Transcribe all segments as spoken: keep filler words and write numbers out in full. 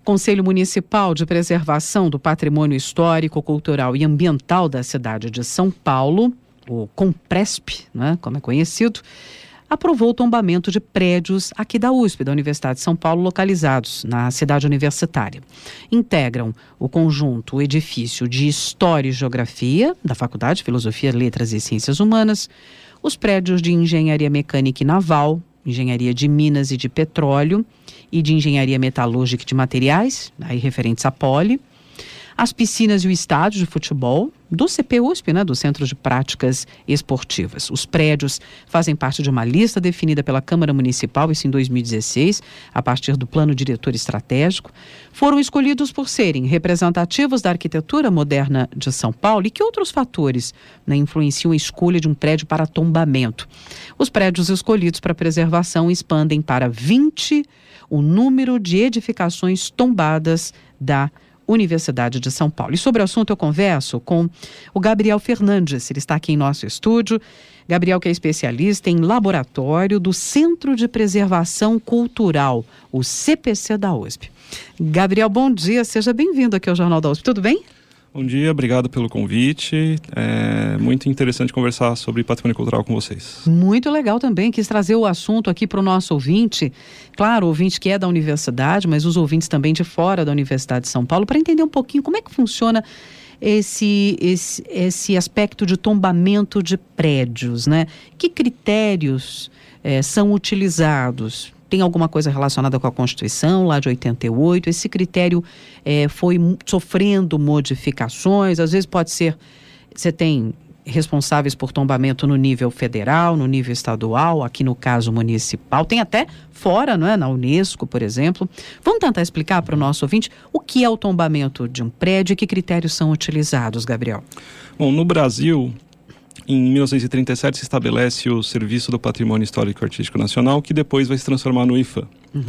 Conselho Municipal de Preservação do Patrimônio Histórico, Cultural e Ambiental da cidade de São Paulo, o CONPRESP, né, como é conhecido, aprovou o tombamento de prédios aqui da U S P, da Universidade de São Paulo, localizados na cidade universitária. Integram o conjunto, o edifício de História e Geografia, da Faculdade de Filosofia, Letras e Ciências Humanas, os prédios de Engenharia Mecânica e Naval, Engenharia de Minas e de Petróleo e de Engenharia Metalúrgica e de Materiais, aí referentes à Poli, as piscinas e o estádio de futebol do C P U S P, né, do Centro de Práticas Esportivas. Os prédios fazem parte de uma lista definida pela Câmara Municipal, isso em dois mil e dezesseis, a partir do Plano Diretor Estratégico. Foram escolhidos por serem representativos da arquitetura moderna de São Paulo. E que outros fatores, né, influenciam a escolha de um prédio para tombamento? Os prédios escolhidos para preservação expandem para vinte o número de edificações tombadas da Universidade de São Paulo. E sobre o assunto eu converso com o Gabriel Fernandes, ele está aqui em nosso estúdio. Gabriel, que é especialista em laboratório do Centro de Preservação Cultural, o C P C da U S P. Gabriel, bom dia, seja bem-vindo aqui ao Jornal da U S P, tudo bem? Bom dia, obrigado pelo convite. É muito interessante conversar sobre patrimônio cultural com vocês. Muito legal também, quis trazer o assunto aqui para o nosso ouvinte, claro, o ouvinte que é da universidade, mas os ouvintes também de fora da Universidade de São Paulo, para entender um pouquinho como é que funciona esse, esse, esse aspecto de tombamento de prédios, né? Que critérios é, são utilizados? Tem alguma coisa relacionada com a Constituição, lá de oitenta e oito? Esse critério é, foi sofrendo modificações, às vezes pode ser, você tem responsáveis por tombamento no nível federal, no nível estadual, aqui no caso municipal, tem até fora, não é? Na Unesco, por exemplo. Vamos tentar explicar para o nosso ouvinte o que é o tombamento de um prédio e que critérios são utilizados, Gabriel? Bom, no Brasil, em mil novecentos e trinta e sete se estabelece o Serviço do Patrimônio Histórico e Artístico Nacional, que depois vai se transformar no I F A M. Uhum.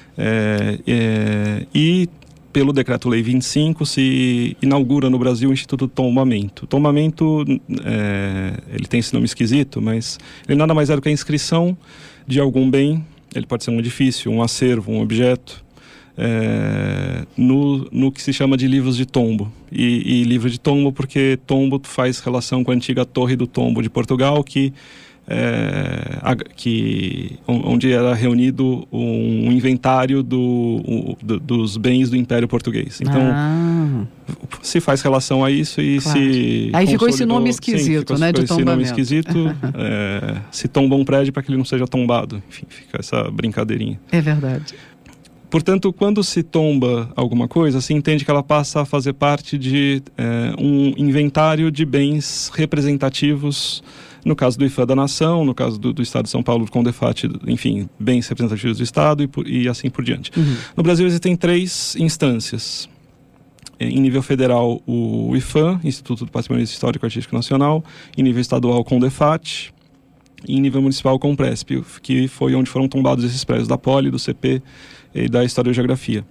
É, é, e pelo Decreto-Lei vinte e cinco se inaugura no Brasil o Instituto do Tombamento. O tombamento, é, ele tem esse nome esquisito, mas ele nada mais é do que a inscrição de algum bem, ele pode ser um edifício, um acervo, um objeto, É, no, no que se chama de livros de tombo. E, e livro de tombo porque tombo faz relação com a antiga Torre do Tombo de Portugal, que, é, a, que onde era reunido um inventário do, o, do, dos bens do Império Português. Então, ah. se faz relação a isso e claro. se Aí ficou esse nome esquisito, sim, né, de tombamento. Esse nome esquisito, é, se tomba um prédio para que ele não seja tombado. Enfim, fica essa brincadeirinha. É verdade. Portanto, quando se tomba alguma coisa, se entende que ela passa a fazer parte de é, um inventário de bens representativos, no caso do I F A da Nação, no caso do, do Estado de São Paulo, do CONDEFAT, enfim, bens representativos do Estado e, por, e assim por diante. Uhum. No Brasil existem três instâncias. Em nível federal, o I F A M, Instituto do Patrimônio Histórico e Artístico Nacional. Em nível estadual, o CONDEFAT. E em nível municipal, o CONPRESP, que foi onde foram tombados esses prédios da Poli, do C P e da História e Geografia.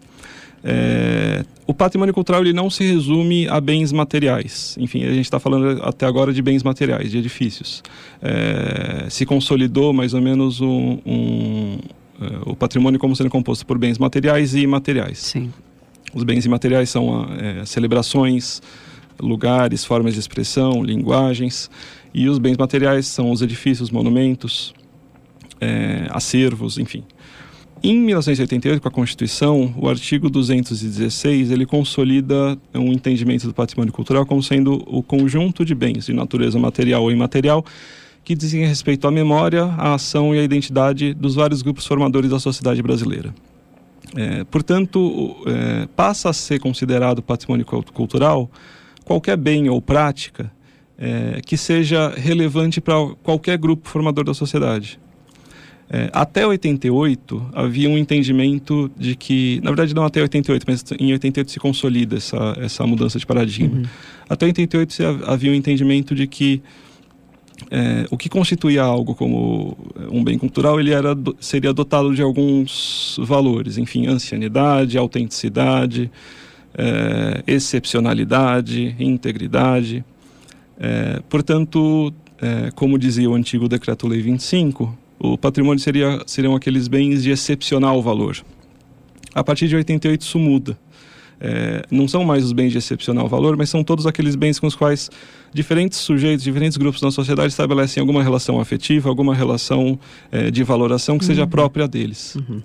É, o patrimônio cultural ele não se resume a bens materiais. Enfim, a gente está falando até agora de bens materiais, de edifícios. É, se consolidou mais ou menos um, um, é, o patrimônio como sendo composto por bens materiais e imateriais. Sim. Os bens imateriais são é, celebrações, lugares, formas de expressão, linguagens. E os bens materiais são os edifícios, monumentos, é, acervos, enfim. Em mil novecentos e oitenta e oito, com a Constituição, o artigo duzentos e dezesseis, ele consolida um entendimento do patrimônio cultural como sendo o conjunto de bens de natureza material ou imaterial que dizem respeito à memória, à ação e à identidade dos vários grupos formadores da sociedade brasileira. É, portanto, é, passa a ser considerado patrimônio cultural qualquer bem ou prática é, que seja relevante para qualquer grupo formador da sociedade. É, até oitenta e oito, havia um entendimento de que, na verdade não até oitenta e oito, mas em oitenta e oito se consolida essa, essa mudança de paradigma. Uhum. Até oitenta e oito se havia um entendimento de que é, o que constituía algo como um bem cultural, ele era, seria dotado de alguns valores, enfim, ancianidade, autenticidade, é, excepcionalidade, integridade. É, portanto, é, como dizia o antigo Decreto-Lei vinte e cinco, o patrimônio seria, seriam aqueles bens de excepcional valor. A partir de oitenta e oito isso muda. É, não são mais os bens de excepcional valor, mas são todos aqueles bens com os quais diferentes sujeitos, diferentes grupos na sociedade estabelecem alguma relação afetiva, alguma relação é, de valoração que uhum. seja própria deles. Uhum.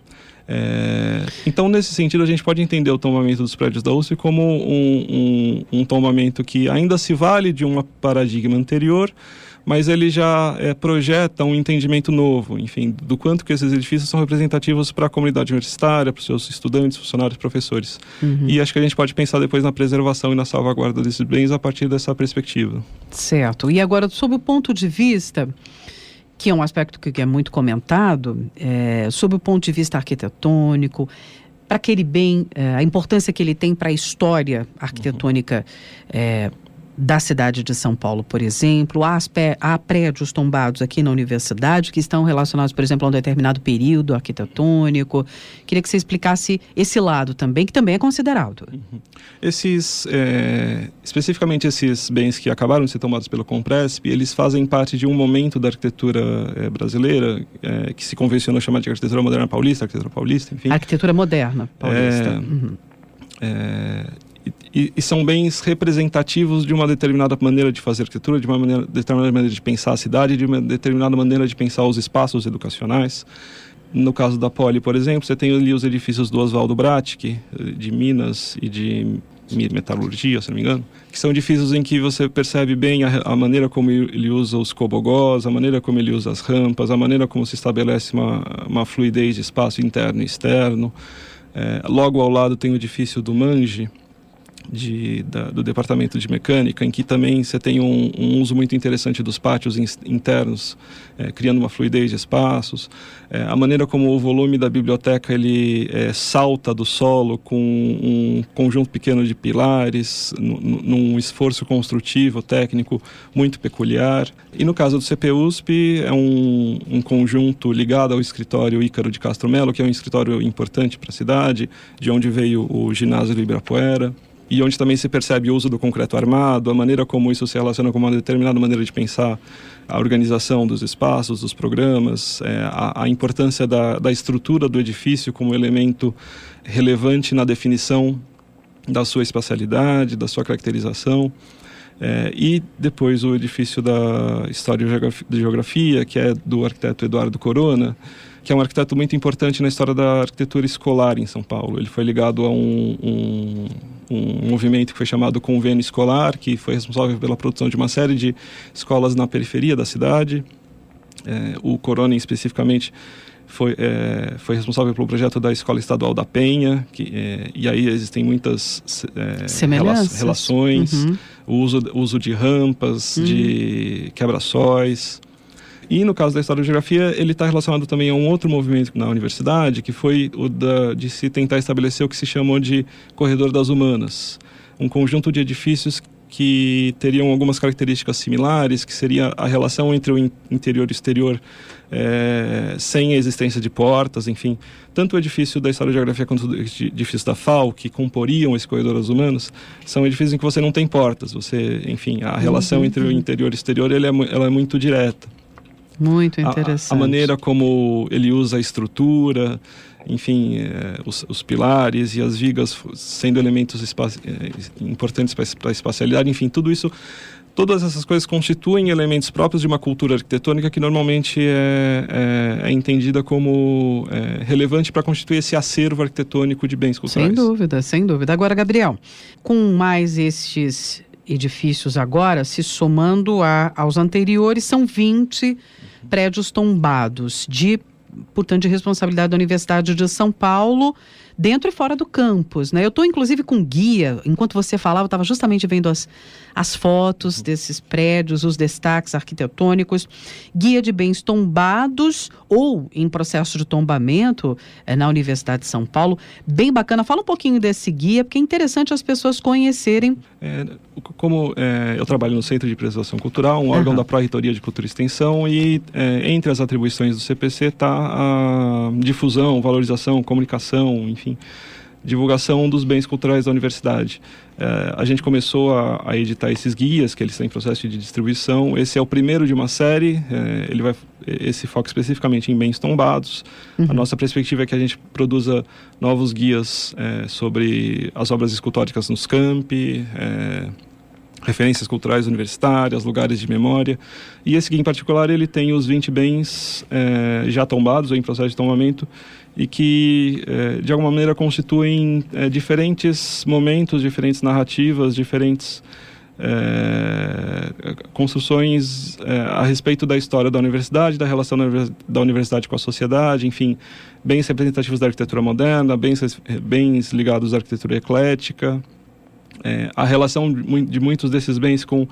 É, então, nesse sentido, a gente pode entender o tombamento dos prédios da U S P como um, um, um tombamento que ainda se vale de um paradigma anterior, mas ele já é, projeta um entendimento novo, enfim, do quanto que esses edifícios são representativos para a comunidade universitária, para os seus estudantes, funcionários, professores. Uhum. E acho que a gente pode pensar depois na preservação e na salvaguarda desses bens a partir dessa perspectiva. Certo. E agora, sob o ponto de vista, que é um aspecto que é muito comentado, é, sob o ponto de vista arquitetônico, para aquele bem, é, a importância que ele tem para a história arquitetônica uhum. é, da cidade de São Paulo, por exemplo. Há, há prédios tombados aqui na universidade que estão relacionados, por exemplo, a um determinado período arquitetônico. Queria que você explicasse esse lado também, que também é considerado. Uhum. Esses, é, especificamente esses bens que acabaram de ser tomados pelo Compresp, eles fazem parte de um momento da arquitetura é, brasileira, é, que se convencionou chamar de arquitetura moderna paulista, arquitetura paulista, enfim. Arquitetura moderna paulista. É, uhum. é, E, e são bens representativos de uma determinada maneira de fazer arquitetura, de uma maneira, determinada maneira de pensar a cidade, de uma determinada maneira de pensar os espaços educacionais. No caso da Poli, por exemplo, você tem ali os edifícios do Oswaldo Bratic, de Minas e de Metalurgia, se não me engano, que são edifícios em que você percebe bem a, a maneira como ele usa os cobogós, a maneira como ele usa as rampas, a maneira como se estabelece uma, uma fluidez de espaço interno e externo. É, logo ao lado tem o edifício do Mangi, De, da, do departamento de mecânica, em que também você tem um, um uso muito interessante dos pátios in, internos, é, criando uma fluidez de espaços, é, a maneira como o volume da biblioteca ele é, salta do solo com um conjunto pequeno de pilares, n- n- num esforço construtivo, técnico muito peculiar. E no caso do C P U S P é um, um conjunto ligado ao escritório Ícaro de Castro Melo, que é um escritório importante para a cidade, de onde veio o ginásio do Ibirapuera, e onde também se percebe o uso do concreto armado, a maneira como isso se relaciona com uma determinada maneira de pensar a organização dos espaços, dos programas, é, a, a importância da, da estrutura do edifício como elemento relevante na definição da sua espacialidade, da sua caracterização. É, e depois o edifício da História e Geografia, que é do arquiteto Eduardo Corona, que é um arquiteto muito importante na história da arquitetura escolar em São Paulo. Ele foi ligado a um, um, um movimento que foi chamado Convênio Escolar, que foi responsável pela produção de uma série de escolas na periferia da cidade. É, o Corona, especificamente, foi, é, foi responsável pelo projeto da Escola Estadual da Penha, que, é, e aí existem muitas é, rela relações, uhum. o uso, uso de rampas, uhum. de quebra-sóis. E no caso da História e Geografia, ele está relacionado também a um outro movimento na universidade, que foi o da, de se tentar estabelecer o que se chamou de Corredor das Humanas, um conjunto de edifícios que teriam algumas características similares, que seria a relação entre o interior e o exterior é, sem a existência de portas, enfim. Tanto o edifício da História e Geografia quanto o edifício da F A U, que comporiam esse Corredor das Humanas, são edifícios em que você não tem portas. Você, enfim, a relação uhum. entre o interior e o exterior ele é, ela é muito direta. Muito interessante. A, a maneira como ele usa a estrutura, enfim, é, os, os pilares e as vigas sendo elementos espaci- é, importantes para a espacialidade, enfim, tudo isso, todas essas coisas constituem elementos próprios de uma cultura arquitetônica que normalmente é, é, é entendida como é, relevante para constituir esse acervo arquitetônico de bens culturais. Sem dúvida, sem dúvida. Agora, Gabriel, com mais estes edifícios agora, se somando a, aos anteriores, são vinte prédios tombados, de, portanto, de responsabilidade da Universidade de São Paulo, dentro e fora do campus, né? Eu estou, inclusive, com guia. Enquanto você falava, eu estava justamente vendo as, as fotos desses prédios, os destaques arquitetônicos. Guia de bens tombados ou em processo de tombamento é, na Universidade de São Paulo. Bem bacana. Fala um pouquinho desse guia, porque é interessante as pessoas conhecerem. É, como é, eu trabalho no Centro de Preservação Cultural, um órgão uhum. da Pró-Reitoria de Cultura e Extensão, e é, entre as atribuições do C P C está a difusão, valorização, comunicação, enfim, divulgação dos bens culturais da universidade. É, a gente começou a, a editar esses guias, que eles estão em processo de distribuição. Esse é o primeiro de uma série, é, ele vai, esse foca especificamente em bens tombados. Uhum. A nossa perspectiva é que a gente produza novos guias é, sobre as obras escultóricas nos campi, é, referências culturais universitárias, lugares de memória. E esse guia em particular, ele tem os vinte bens é, já tombados ou em processo de tombamento, e que, eh, de alguma maneira, constituem eh, diferentes momentos, diferentes narrativas, diferentes eh, construções eh, a respeito da história da universidade, da relação da universidade com a sociedade, enfim, bens representativos da arquitetura moderna, bens, bens ligados à arquitetura eclética, eh, a relação de, de muitos desses bens com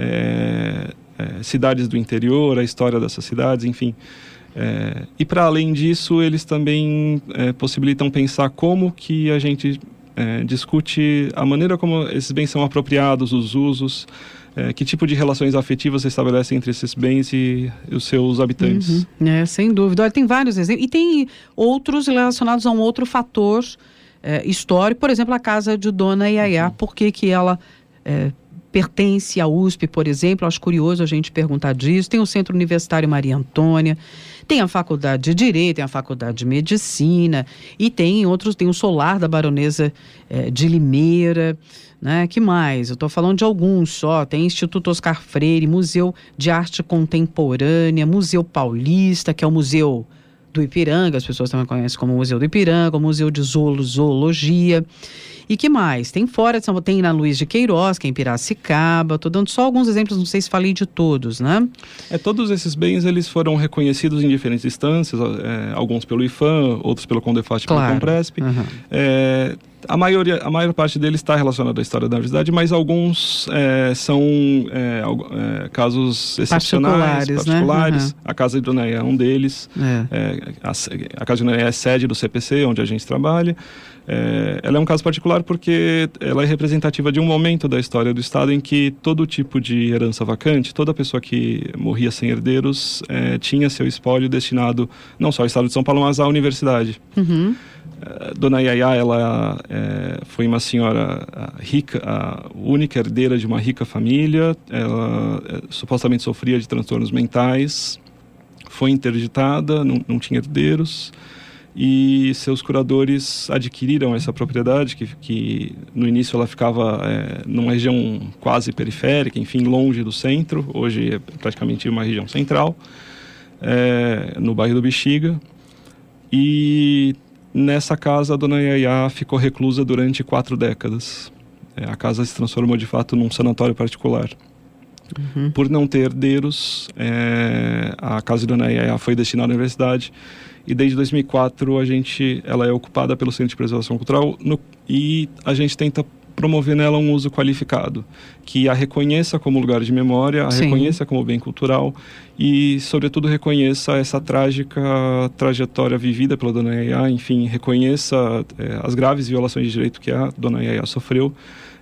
eh, eh, cidades do interior, a história dessas cidades, enfim. É, e para além disso, eles também é, possibilitam pensar como que a gente é, discute a maneira como esses bens são apropriados, os usos, é, que tipo de relações afetivas se estabelecem entre esses bens e, e os seus habitantes. Uhum. É, sem dúvida. Olha, tem vários exemplos. E tem outros relacionados a um outro fator é, histórico. Por exemplo, a casa de Dona Yayá. Uhum. Por que que ela é, pertence à U S P, por exemplo? Acho curioso a gente perguntar disso. Tem o Centro Universitário Maria Antônia. Tem a Faculdade de Direito, tem a Faculdade de Medicina e tem outros, tem o Solar da Baronesa eh, de Limeira, né? Que mais? Eu estou falando de alguns só. Tem Instituto Oscar Freire, Museu de Arte Contemporânea, Museu Paulista, que é o Museu do Ipiranga, as pessoas também conhecem como Museu do Ipiranga, o Museu de Zoologia. E que mais? Tem fora de São Paulo, tem na Luiz de Queiroz, que é em Piracicaba. Estou dando só alguns exemplos, não sei se falei de todos, né? É, todos esses bens, eles foram reconhecidos em diferentes instâncias, é, alguns pelo IFAM, outros pelo CONDEFAT e claro. Pelo COMPRESP. Uhum. É, a, maioria, a maior parte deles está relacionada à história da universidade, mas alguns é, são é, é, casos excepcionais, particulares. particulares. Né? Uhum. A Casa de Dona Yayá é um deles. É. É, a, a Casa de Dona Yayá é sede do C P C, onde a gente trabalha. É, ela é um caso particular porque ela é representativa de um momento da história do Estado em que todo tipo de herança vacante, toda pessoa que morria sem herdeiros é, tinha seu espólio destinado não só ao Estado de São Paulo, mas à universidade. Uhum. É, Dona Yayá, ela é, foi uma senhora rica, a única herdeira de uma rica família. Ela é, supostamente sofria de transtornos mentais, foi interditada, não, não tinha herdeiros. E seus curadores adquiriram essa propriedade, que, que no início ela ficava é, numa região quase periférica, enfim, longe do centro. Hoje é praticamente uma região central, é, no bairro do Bexiga. E nessa casa a Dona Yayá ficou reclusa durante quatro décadas. É, a casa se transformou de fato num sanatório particular. Uhum. Por não ter herdeiros, é, a casa de Dona Yayá foi destinada à universidade. E desde dois mil e quatro a gente, ela é ocupada pelo Centro de Preservação Cultural no, e a gente tenta promover nela um uso qualificado, que a reconheça como lugar de memória, a Sim. reconheça como bem cultural e, sobretudo, reconheça essa trágica trajetória vivida pela Dona Yayá, enfim, reconheça é, as graves violações de direito que a Dona Yayá sofreu.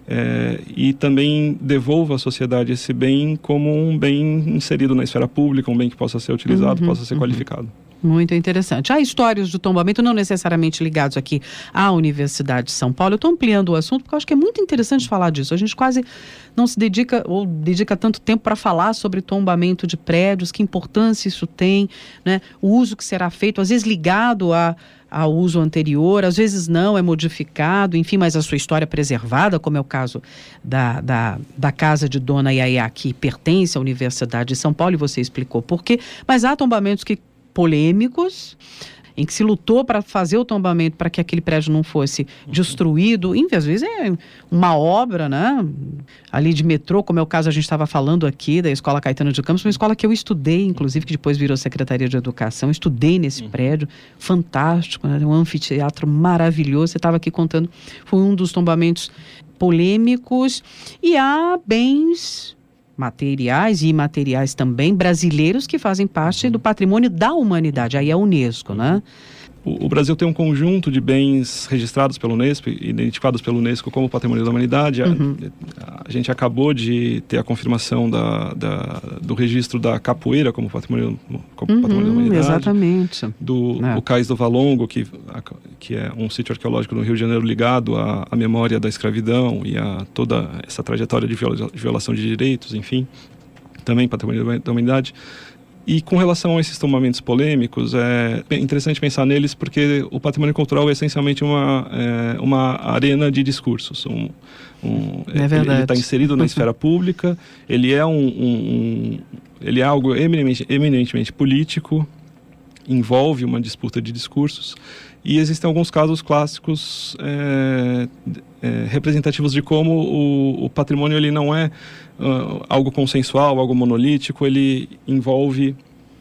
É, e também devolva à sociedade esse bem como um bem inserido na esfera pública, um bem que possa ser utilizado, uhum, possa ser uhum. qualificado. Muito interessante. Há histórias de tombamento não necessariamente ligados aqui à Universidade de São Paulo. Eu estou ampliando o assunto porque eu acho que é muito interessante falar disso. A gente quase não se dedica ou dedica tanto tempo para falar sobre tombamento de prédios, que importância isso tem, né? O uso que será feito, às vezes ligado a ao uso anterior, às vezes não, é modificado, enfim, mas a sua história é preservada, como é o caso da, da, da casa de Dona Yayá, que pertence à Universidade de São Paulo, e você explicou por quê, mas há tombamentos que, polêmicos, em que se lutou para fazer o tombamento para que aquele prédio não fosse destruído, e às vezes é uma obra, né, ali de metrô, como é o caso, a gente estava falando aqui da Escola Caetano de Campos, uma escola que eu estudei, inclusive, que depois virou Secretaria de Educação, estudei nesse uhum. prédio, fantástico, né, um anfiteatro maravilhoso, você estava aqui contando, foi um dos tombamentos polêmicos, e há bens materiais e imateriais também, brasileiros, que fazem parte do patrimônio da humanidade, aí é a Unesco, né? O, o Brasil tem um conjunto de bens registrados pela Unesco, identificados pela Unesco como patrimônio da humanidade. Uhum. A, a gente acabou de ter a confirmação da, da, do registro da capoeira como patrimônio, como uhum, patrimônio da humanidade. Exatamente. Do, é. do Cais do Valongo, que, que é um sítio arqueológico no Rio de Janeiro ligado à, à memória da escravidão e a toda essa trajetória de viola, violação de direitos, enfim, também patrimônio da humanidade. E com relação a esses tombamentos polêmicos, é interessante pensar neles porque o patrimônio cultural é essencialmente uma, é, uma arena de discursos. Um, um, é verdade. Ele está inserido na esfera pública, ele é, um, um, um, ele é algo eminentemente, eminentemente político, envolve uma disputa de discursos, e existem alguns casos clássicos é, é, representativos de como o, o patrimônio ele não é uh, algo consensual, algo monolítico, ele envolve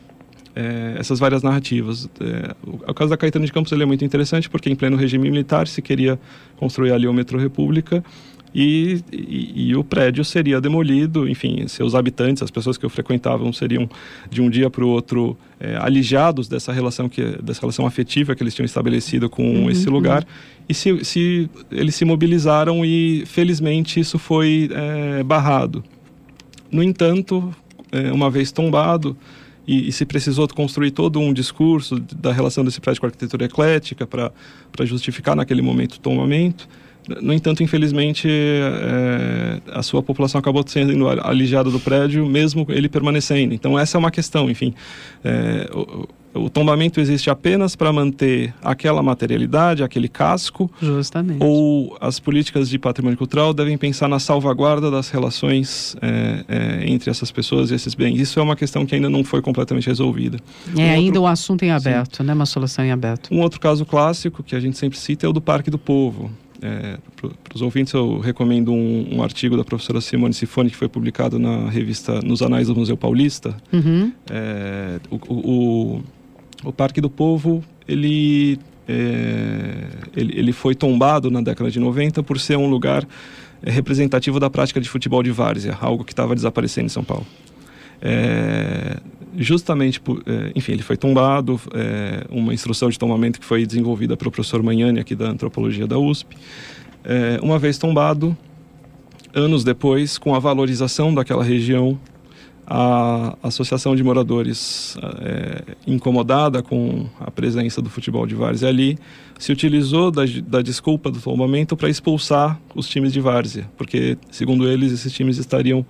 é, essas várias narrativas. É, o, o caso da Caetano de Campos ele é muito interessante porque em pleno regime militar se queria construir ali o metrô República, E, e, e o prédio seria demolido, enfim, seus habitantes, as pessoas que o frequentavam seriam de um dia para o outro é, alijados dessa relação, que, dessa relação afetiva que eles tinham estabelecido com uhum, esse lugar, uhum. e se, se, eles se mobilizaram e felizmente isso foi é, barrado. No entanto, é, uma vez tombado, e, e se precisou construir todo um discurso da relação desse prédio com a arquitetura eclética para justificar naquele momento o tombamento. No entanto, infelizmente, é, a sua população acabou sendo alijada do prédio, mesmo ele permanecendo. Então, essa é uma questão, enfim. É, o, o tombamento existe apenas para manter aquela materialidade, aquele casco. Justamente. Ou as políticas de patrimônio cultural devem pensar na salvaguarda das relações é, é, entre essas pessoas e esses bens. Isso é uma questão que ainda não foi completamente resolvida. É um ainda outro... um assunto em aberto, sim, né? Uma solução em aberto. Um outro caso clássico que a gente sempre cita é o do Parque do Povo. É, para os ouvintes eu recomendo um, um artigo da professora Simone Sifoni que foi publicado na revista Nos Anais do Museu Paulista. Uhum. É, o, o, o Parque do Povo ele, é, ele, ele foi tombado na década de noventa por ser um lugar é, representativo da prática de futebol de várzea, algo que estava desaparecendo em São Paulo. É, justamente, por, é, enfim, ele foi tombado, é, uma instrução de tombamento que foi desenvolvida pelo professor Magnani, aqui da Antropologia da U S P. É, uma vez tombado, anos depois, com a valorização daquela região, a Associação de Moradores, é, incomodada com a presença do futebol de várzea ali, se utilizou da, da desculpa do tombamento para expulsar os times de várzea, porque, segundo eles, esses times estariam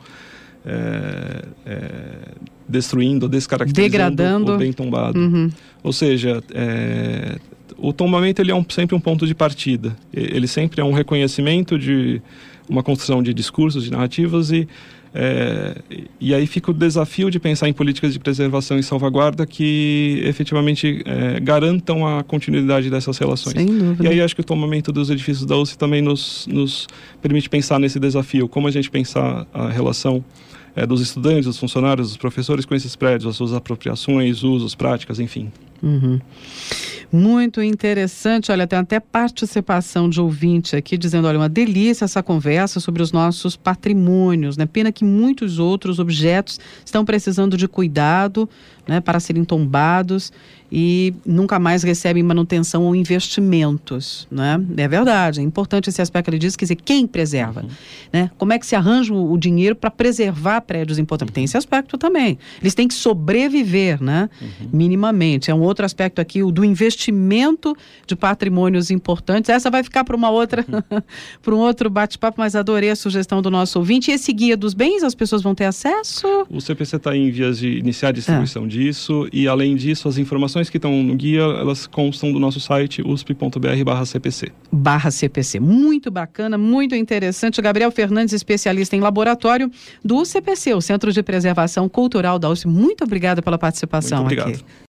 É, é, destruindo, descaracterizando degradando o bem tombado. Uhum. Ou seja, é, o tombamento ele é um, sempre um ponto de partida. Ele sempre é um reconhecimento de uma construção de discursos, de narrativas e, é, e aí fica o desafio de pensar em políticas de preservação e salvaguarda que efetivamente é, garantam a continuidade dessas relações. Sem dúvida. E aí acho que o tombamento dos edifícios da U S P também nos, nos permite pensar nesse desafio, como a gente pensar a relação É, dos estudantes, dos funcionários, dos professores com esses prédios, as suas apropriações, usos, práticas, enfim. Uhum. Muito interessante, olha, tem até participação de ouvinte aqui dizendo, olha, uma delícia essa conversa sobre os nossos patrimônios, né? Pena que muitos outros objetos estão precisando de cuidado, né, para serem tombados e nunca mais recebem manutenção ou investimentos, né? É verdade, é importante esse aspecto que ele diz, quer dizer, quem preserva, uhum. né? Como é que se arranja o, o dinheiro para preservar prédios importantes? Tem esse aspecto também. Eles têm que sobreviver, né? Uhum. Minimamente. É um outro aspecto aqui, o do investimento de patrimônios importantes. Essa vai ficar para uma outra, uhum. para um outro bate-papo, mas adorei a sugestão do nosso ouvinte. E esse guia dos bens, as pessoas vão ter acesso? O C P C está em vias de iniciar a distribuição é. disso e, além disso, as informações que estão no guia, elas constam do nosso site usp.br barra CPC. Barra CPC. Muito bacana, muito interessante. Gabriel Fernandes, especialista em laboratório do U C P C, o Centro de Preservação Cultural da U S P. Muito obrigada pela participação muito obrigado. aqui.